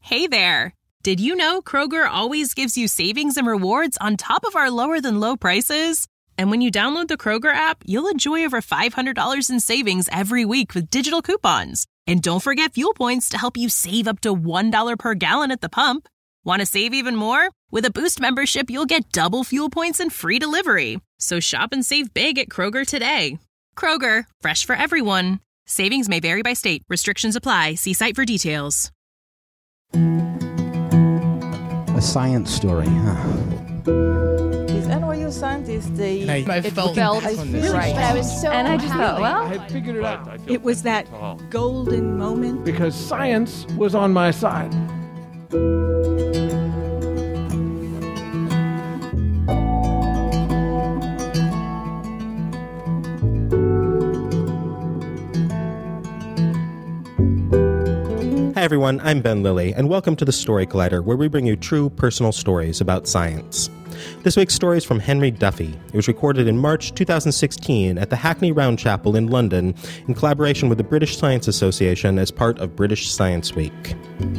Hey there! Did you know Kroger always gives you savings and rewards on top of our lower-than-low prices? And when you download the Kroger app, you'll enjoy over $500 in savings every week with digital coupons. And don't forget fuel points to help you save up to $1 per gallon at the pump. Want to save even more? With a Boost membership, you'll get double fuel points and free delivery. So shop and save big at Kroger today. Kroger, fresh for everyone. Savings may vary by state. Restrictions apply. See site for details. A science story, huh? These NYU scientists, I felt right. But I was so And I just thought, well, I had figured it out. It was that golden moment. Because science was on my side. Hi everyone, I'm Ben Lilly, and welcome to the Story Collider, where we bring you true personal stories about science. This week's story is from Henry Duffy. It was recorded in March 2016 at the Hackney Round Chapel in London in collaboration with the British Science Association as part of British Science Week.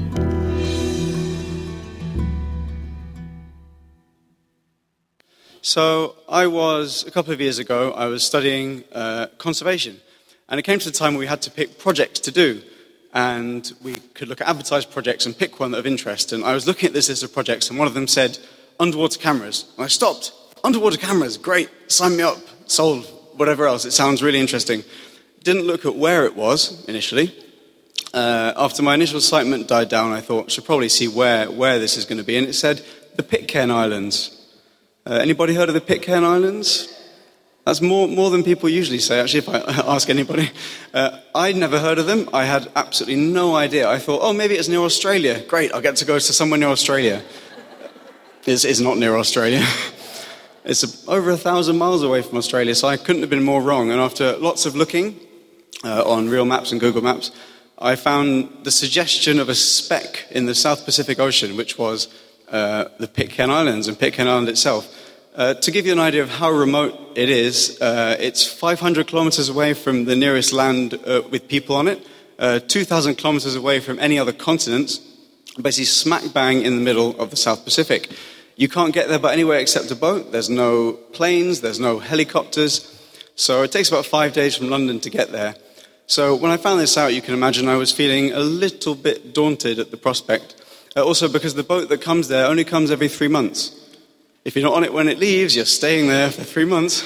So a couple of years ago, I was studying conservation, and it came to the time where we had to pick projects to do. And we could look at advertised projects and pick one of interest. And I was looking at this list of projects, and one of them said, underwater cameras. And I stopped. Underwater cameras, great, sign me up, sold, whatever else. It sounds really interesting. Didn't look at where it was initially. After my initial excitement died down, I thought, I should probably see where this is going to be. And it said, the Pitcairn Islands. Anybody heard of the Pitcairn Islands? That's more than people usually say, actually, if I ask anybody. I'd never heard of them. I had absolutely no idea. I thought, maybe it's near Australia. Great, I'll get to go to somewhere near Australia. It's not near Australia. It's over 1,000 miles away from Australia, so I couldn't have been more wrong. And after lots of looking on real maps and Google Maps, I found the suggestion of a speck in the South Pacific Ocean, which was the Pitcairn Islands and Pitcairn Island itself. To give you an idea of how remote it is, it's 500 kilometers away from the nearest land with people on it, 2,000 kilometers away from any other continent, basically smack bang in the middle of the South Pacific. You can't get there by anywhere except a boat. There's no planes, there's no helicopters. So it takes about 5 days from London to get there. So when I found this out, you can imagine I was feeling a little bit daunted at the prospect. Also because the boat that comes there only comes every 3 months. If you're not on it when it leaves, you're staying there for 3 months.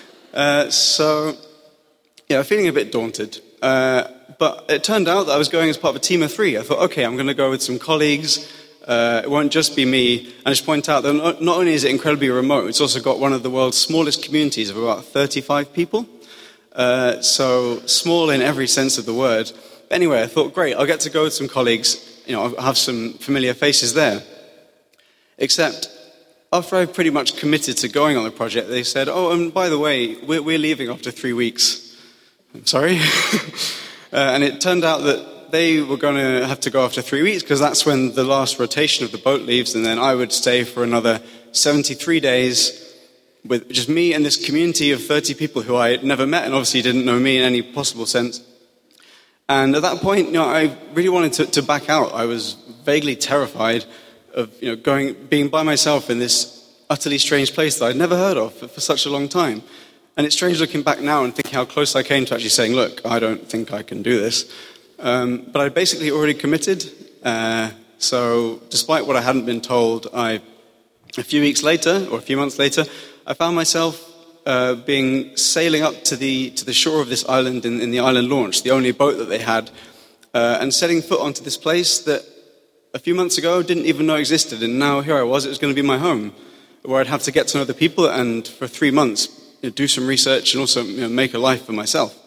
Feeling a bit daunted. But it turned out that I was going as part of a team of 3. I thought, okay, I'm going to go with some colleagues. It won't just be me. And I just point out that not only is it incredibly remote, it's also got one of the world's smallest communities of about 35 people. So small in every sense of the word. Anyway, I thought, great, I'll get to go with some colleagues. I'll have some familiar faces there. Except, after I pretty much committed to going on the project, they said, and by the way, we're leaving after 3 weeks. I'm sorry. And it turned out that they were going to have to go after 3 weeks because that's when the last rotation of the boat leaves, and then I would stay for another 73 days with just me and this community of 30 people who I had never met and obviously didn't know me in any possible sense. And at that point, I really wanted to back out. I was vaguely terrified of being by myself in this utterly strange place that I'd never heard of for such a long time. And it's strange looking back now and thinking how close I came to actually saying, look, I don't think I can do this. But I basically already committed. So despite what I hadn't been told, a few months later, I found myself sailing up to the shore of this island in the island launch, the only boat that they had, and setting foot onto this place that a few months ago didn't even know existed, and now here I was. It was going to be my home, where I'd have to get to know the people and for 3 months do some research and also make a life for myself.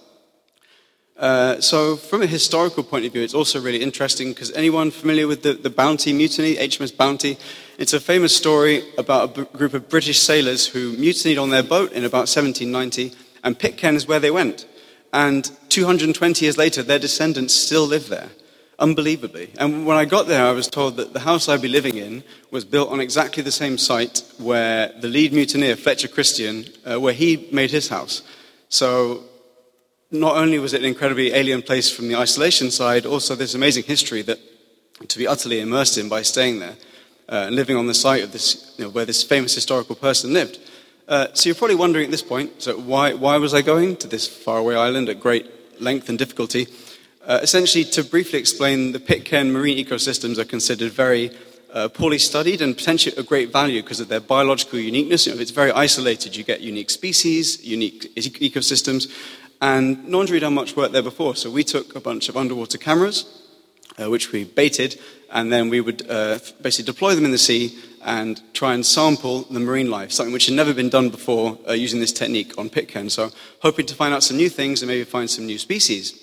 So from a historical point of view, it's also really interesting because anyone familiar with the Bounty mutiny, HMS Bounty? It's a famous story about a group of British sailors who mutinied on their boat in about 1790, and Pitcairn is where they went. And 220 years later, their descendants still live there. Unbelievably. And when I got there, I was told that the house I'd be living in was built on exactly the same site where the lead mutineer, Fletcher Christian, where he made his house. So not only was it an incredibly alien place from the isolation side, also this amazing history that to be utterly immersed in by staying there and living on the site of this, where this famous historical person lived. So you're probably wondering at this point, so why was I going to this faraway island at great length and difficulty? Essentially, to briefly explain, the Pitcairn marine ecosystems are considered very poorly studied and potentially of great value because of their biological uniqueness. If it's very isolated, you get unique species, unique ecosystems, and no one's really done much work there before. So we took a bunch of underwater cameras, which we baited, and then we would basically deploy them in the sea and try and sample the marine life, something which had never been done before using this technique on Pitcairn. So hoping to find out some new things and maybe find some new species.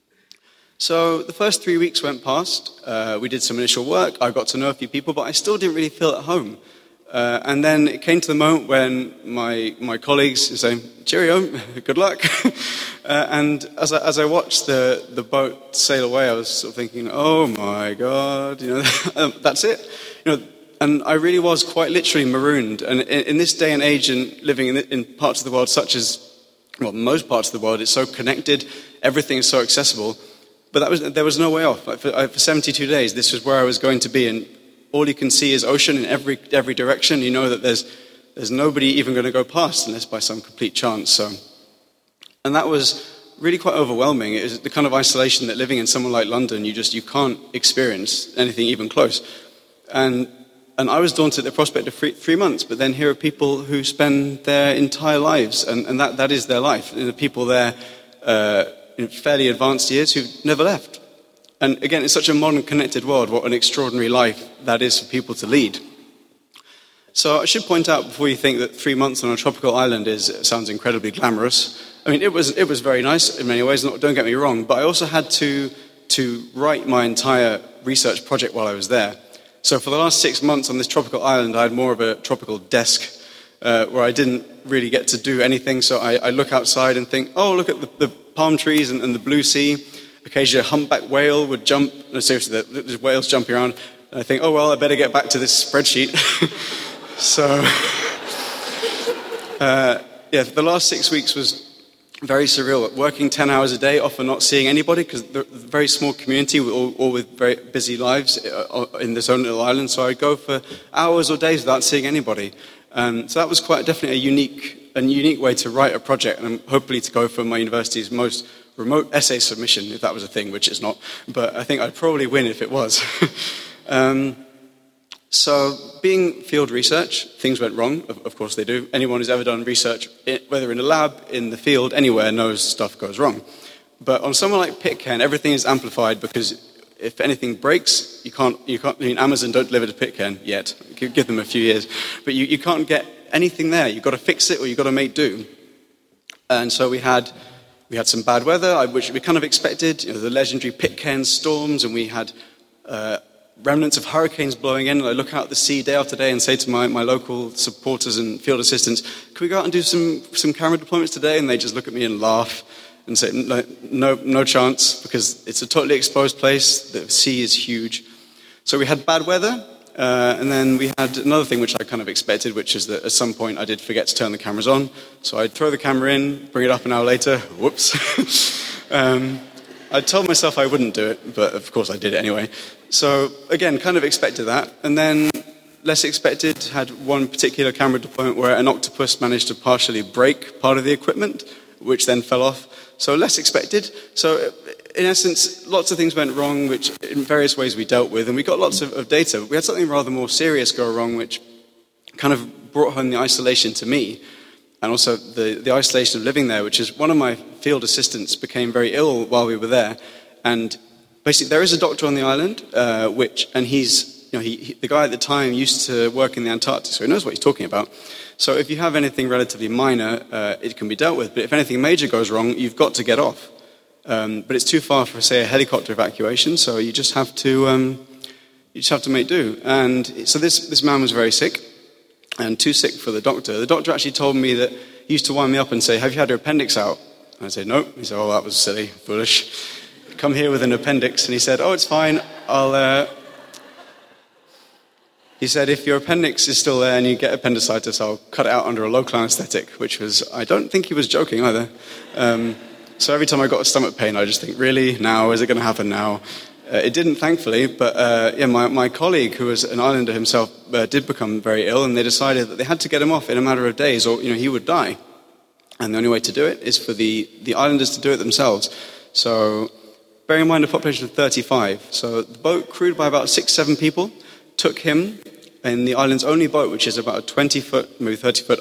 So the first 3 weeks went past. We did some initial work. I got to know a few people, but I still didn't really feel at home. And then it came to the moment when my colleagues were saying, "Cheerio, good luck." And as I watched the boat sail away, I was sort of thinking, "Oh my God, that's it." And I really was quite literally marooned. And in this day and age, and living in parts of the world such as, well, most parts of the world, it's so connected, everything is so accessible. But there was no way off. For 72 days, this was where I was going to be, and all you can see is ocean in every direction. You know that there's nobody even going to go past unless by some complete chance. And that was really quite overwhelming. It was the kind of isolation that living in somewhere like London, you can't experience anything even close. And I was daunted at the prospect of 3 months, but then here are people who spend their entire lives, and that is their life. And the people there in fairly advanced years who've never left. And again, it's such a modern, connected world, what an extraordinary life that is for people to lead. So I should point out before you think that 3 months on a tropical island sounds incredibly glamorous. I mean, it was very nice in many ways, don't get me wrong, but I also had to write my entire research project while I was there. So for the last 6 months on this tropical island, I had more of a tropical desk where I didn't really get to do anything. So I look outside and think, oh, look at the palm trees and the blue sea. Occasionally a humpback whale would jump. No, seriously, there's whales jumping around. And I think, oh, well, I better get back to this spreadsheet. So, the last 6 weeks was very surreal. Working 10 hours a day, often not seeing anybody, because they're a very small community, all with very busy lives in this own little island. So I'd go for hours or days without seeing anybody. So that was quite definitely a unique way to write a project, and hopefully to go for my university's most remote essay submission, if that was a thing, which it's not. But I think I'd probably win if it was. So being field research, things went wrong. Of course they do. Anyone who's ever done research, whether in a lab, in the field, anywhere, knows stuff goes wrong. But on somewhere like Pitcairn, everything is amplified because if anything breaks, you can't. I mean, Amazon don't deliver to Pitcairn yet. Give them a few years, but you can't get anything there. You've got to fix it, or you've got to make do. And so we had some bad weather, which we kind of expected. The legendary Pitcairn storms, and we had remnants of hurricanes blowing in. And I look out at the sea day after day and say to my local supporters and field assistants, "Can we go out and do some camera deployments today?" And they just look at me and laugh and say, no chance, because it's a totally exposed place. The sea is huge. So we had bad weather, and then we had another thing which I kind of expected, which is that at some point I did forget to turn the cameras on. So I'd throw the camera in, bring it up an hour later, whoops. I told myself I wouldn't do it, but of course I did it anyway. So again, kind of expected that. And then less expected, had one particular camera deployment where an octopus managed to partially break part of the equipment, which then fell off. So less expected. So in essence, lots of things went wrong, which in various ways we dealt with, and we got lots of data. We had something rather more serious go wrong, which kind of brought home the isolation to me, and also the isolation of living there, which is one of my field assistants became very ill while we were there. And basically there is a doctor on the island, and he's, the guy at the time used to work in the Antarctic, so he knows what he's talking about. So if you have anything relatively minor, it can be dealt with. But if anything major goes wrong, you've got to get off. But it's too far for, say, a helicopter evacuation, so you just have to make do. And so this man was very sick, and too sick for the doctor. The doctor actually told me that he used to wind me up and say, "Have you had your appendix out?" And I said, "No." He said, "Oh, that was silly, foolish. Come here with an appendix." And he said, "Oh, it's fine. He said, "If your appendix is still there and you get appendicitis, I'll cut it out under a local anesthetic," which was, I don't think he was joking either. So every time I got a stomach pain, I just think, really? Now? Is it going to happen now? It didn't, thankfully, but my colleague, who was an islander himself, did become very ill, and they decided that they had to get him off in a matter of days, or he would die. And the only way to do it is for the islanders to do it themselves. So, bearing in mind a population of 35, so the boat crewed by about 6-7 people took him in the island's only boat, which is about a 20-foot, maybe 30-foot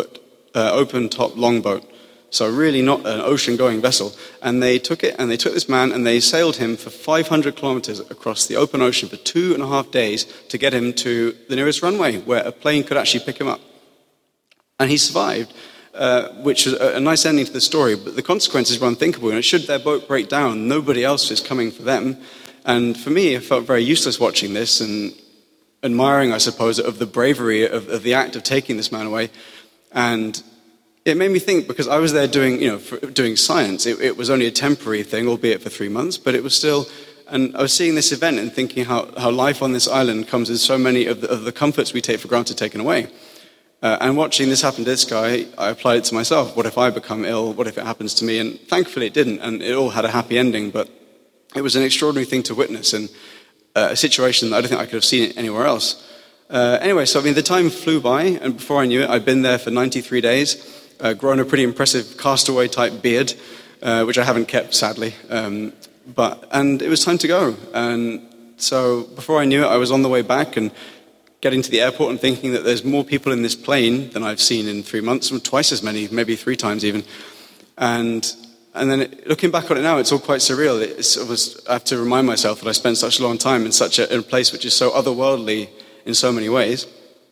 open top longboat. So really not an ocean-going vessel. And they took this man, and they sailed him for 500 kilometers across the open ocean for 2.5 days to get him to the nearest runway, where a plane could actually pick him up. And he survived, which is a nice ending to the story, but the consequences were unthinkable. And should their boat break down, nobody else is coming for them. And for me, I felt very useless watching this and admiring, I suppose, of the bravery of the act of taking this man away. And it made me think, because I was there doing science. It was only a temporary thing, albeit for 3 months, but it was still. And I was seeing this event and thinking how life on this island comes with so many of the comforts we take for granted taken away. And watching this happen to this guy, I applied it to myself. What if I become ill? What if it happens to me? And thankfully it didn't, and it all had a happy ending. But it was an extraordinary thing to witness, and a situation that I don't think I could have seen anywhere else. Anyway, so the time flew by, and before I knew it, I'd been there for 93 days. Grown a pretty impressive castaway-type beard, which I haven't kept, sadly. And it was time to go. And so before I knew it, I was on the way back and getting to the airport and thinking that there's more people in this plane than I've seen in 3 months, twice as many, maybe 3 times even. And then looking back on it now, it's all quite surreal. I have to remind myself that I spent such a long time in in a place which is so otherworldly in so many ways.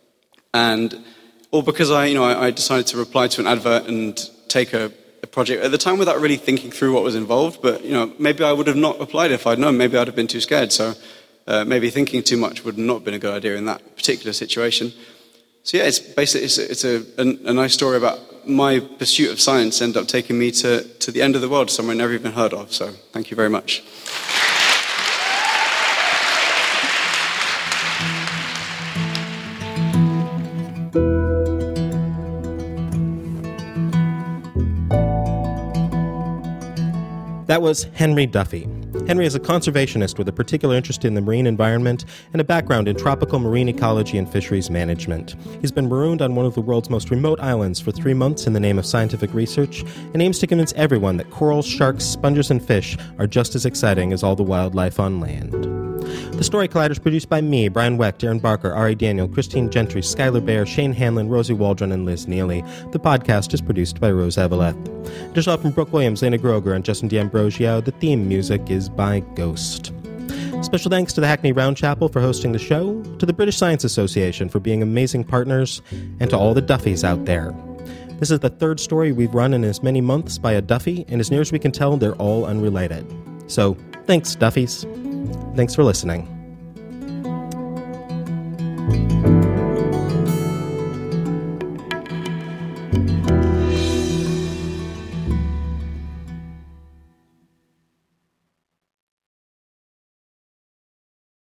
And all because I decided to reply to an advert and take a project at the time without really thinking through what was involved. But maybe I would have not applied if I'd known. Maybe I'd have been too scared. So maybe thinking too much would not have been a good idea in that particular situation. So yeah, it's basically it's a nice story about my pursuit of science ended up taking me to the end of the world, somewhere never even heard of. So thank you very much. That was Henry Duffy. Henry is a conservationist with a particular interest in the marine environment and a background in tropical marine ecology and fisheries management. He's been marooned on one of the world's most remote islands for 3 months in the name of scientific research and aims to convince everyone that corals, sharks, sponges, and fish are just as exciting as all the wildlife on land. The Story Collider is produced by me, Brian Weck, Darren Barker, Ari Daniel, Christine Gentry, Skylar Baer, Shane Hanlon, Rosie Waldron, and Liz Neely. The podcast is produced by Rose Eveleth. Additional help from Brooke Williams, Lena Groger, and Justin D'Ambrosio. The theme music is by Ghost. Special thanks to the Hackney Round Chapel for hosting the show, to the British Science Association for being amazing partners, and to all the Duffys out there. This is the third story we've run in as many months by a Duffy, and as near as we can tell, they're all unrelated. So, thanks, Duffys. Thanks for listening.